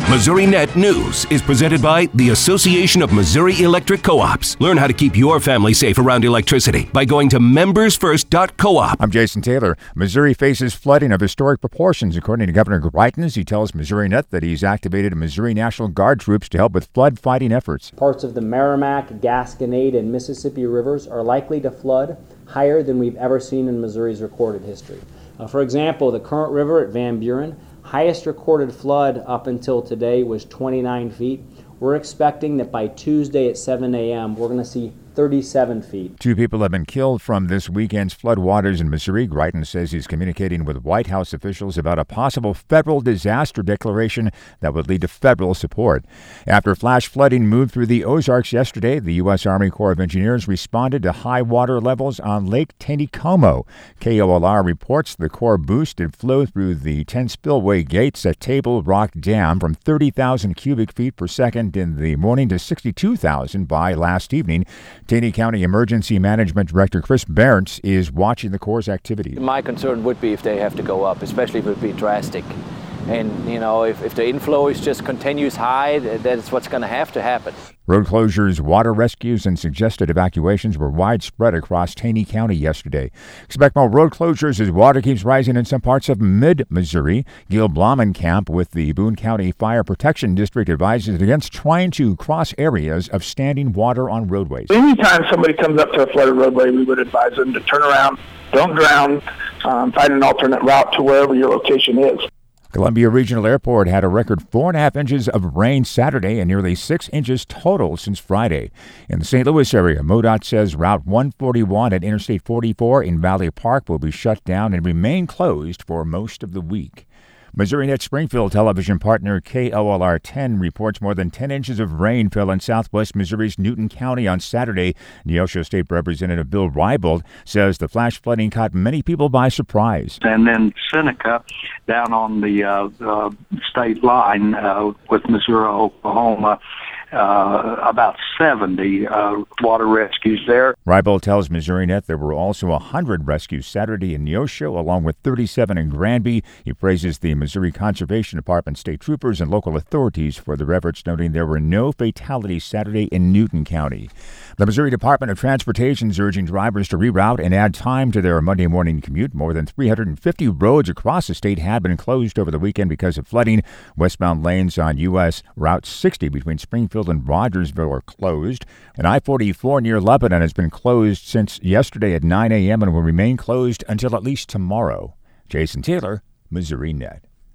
Missouri Net News is presented by the Association of Missouri Electric Co-ops. Learn how to keep your family safe around electricity by going to membersfirst.coop. I'm Jason Taylor. Missouri faces flooding of historic proportions, according to Governor Greitens. He tells Missouri Net that he's activated Missouri National Guard troops to help with flood fighting efforts. Parts of the Merrimack, Gasconade, and Mississippi rivers are likely to flood higher than we've ever seen in Missouri's recorded history. For example, the Current River at Van Buren, highest recorded flood up until today was 29 feet. We're expecting that by Tuesday at 7 a.m., we're going to see 37 feet. 2 people have been killed from this weekend's floodwaters in Missouri. Greitens says he's communicating with White House officials about a possible federal disaster declaration that would lead to federal support. After flash flooding moved through the Ozarks yesterday, the U.S. Army Corps of Engineers responded to high water levels on Lake Taneycomo. KOLR reports the Corps boosted flow through the 10 spillway gates at Table Rock Dam from 30,000 cubic feet per second in the morning to 62,000 by last evening. Taney County Emergency Management Director Chris Barents is watching the Corps' activity. My concern would be if they have to go up, especially if it would be drastic. And, if the inflow is just continues high, that's what's going to have to happen. Road closures, water rescues, and suggested evacuations were widespread across Taney County yesterday. Expect more road closures as water keeps rising in some parts of mid-Missouri. Gil Blamenkamp with the Boone County Fire Protection District advises against trying to cross areas of standing water on roadways. Anytime somebody comes up to a flooded roadway, we would advise them to turn around, don't drown, find an alternate route to wherever your location is. Columbia Regional Airport had a record 4.5 inches of rain Saturday and nearly 6 inches total since Friday. In the St. Louis area, MoDOT says Route 141 and Interstate 44 in Valley Park will be shut down and remain closed for most of the week. Missouri Net Springfield television partner KOLR 10 reports more than 10 inches of rain fell in southwest Missouri's Newton County on Saturday. Neosho State Representative Bill Reibold says the flash flooding caught many people by surprise. And then Seneca, down on the state line with Missouri, Oklahoma, about 70 water rescues there. Reibold tells Missouri Net there were also 100 rescues Saturday in Neosho, along with 37 in Granby. He praises the Missouri Conservation Department, state troopers, and local authorities for their efforts, noting there were no fatalities Saturday in Newton County. The Missouri Department of Transportation is urging drivers to reroute and add time to their Monday morning commute. More than 350 roads across the state had been closed over the weekend because of flooding. Westbound lanes on U.S. Route 60 between Springfield and Rogersville are closed. And I-44 near Lebanon has been closed since yesterday at 9 a.m. and will remain closed until at least tomorrow. Jason Taylor, Missouri Net.